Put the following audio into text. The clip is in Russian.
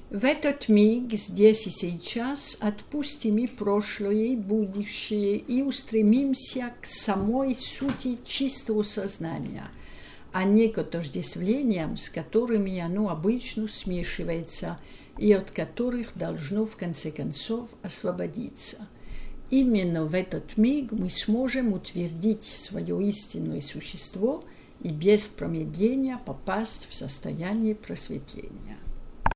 В этот миг, здесь и сейчас, отпустим и прошлое, и будущее, и устремимся к самой сути чистого сознания, а не к отождествлениям, с которыми оно обычно смешивается и от которых должно в конце концов освободиться. Именно в этот миг мы сможем утвердить свое истинное существо и без промедления попасть в состояние просветления.